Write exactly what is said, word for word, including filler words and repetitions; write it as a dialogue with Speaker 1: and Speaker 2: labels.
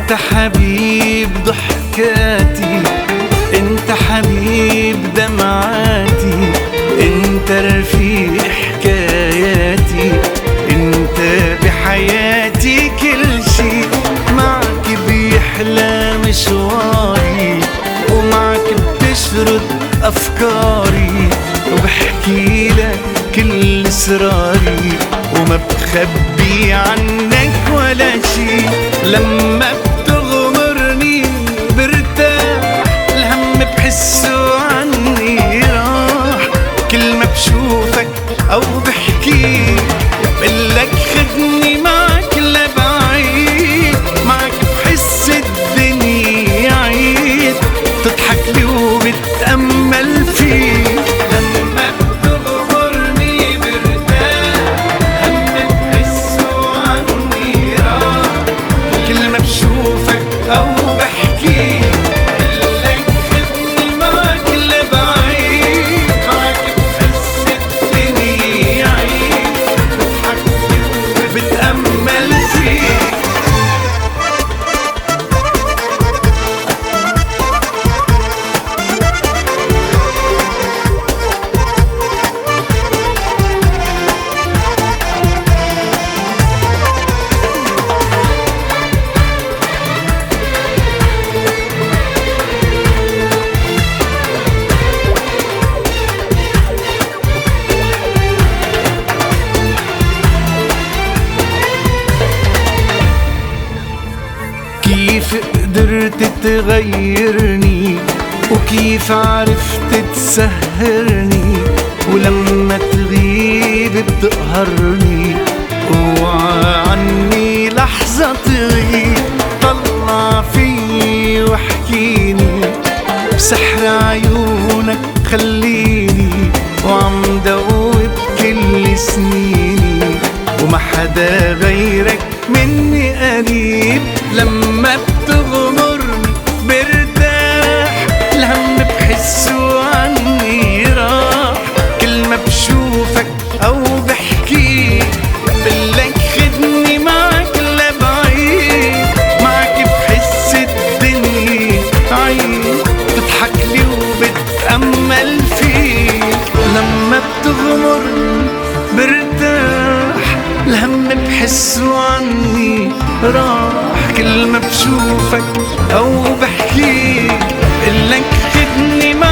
Speaker 1: انت حبيب ضحكاتي، انت حبيب دمعاتي، انت رفيق حكاياتي، انت بحياتي كل شي. معك بيحلى مشواري، ومعك بتشرد افكاري، وبحكي لك كل اسراري، وما بخبي عنك ولا شي. لما بتغمرني برتاح، الهم بحسه عني راح. كل ما بشوفك او بحكي بقلك خدني معك لبعيد. معك بحس الدنيا عيد، تضحك لي وبتأمل فيك. لما بتغمرني برتاح، هم بحسه عني راح. كل ما بشوفك او بحكي بقلك خدني معك لبعيد. معك بحس الدنيا عيد، تضحك لي وبتأمل فيك. كيف قدرت تغيرني، وكيف عرفت تسهرني، ولما تغيب بتقهرني. اوعى عني لحظة تغيب، طلع فيي واحكيني بسحر عيونك خليني. وعم دوب كل سنيني، وما حدا غيرك مني قريب. لما بتغمرني برتاح، الهم بحسه عني راح. كل ما بشوفك او بحكي بقلك خدني معك لبعيد. معك بحس الدنيا عيد، تضحك لي وبتأمل فيك. لما بتغمرني برتاح، الهم بحسه عني راح. كل ما بشوفك او بحكي بقلك خدني معك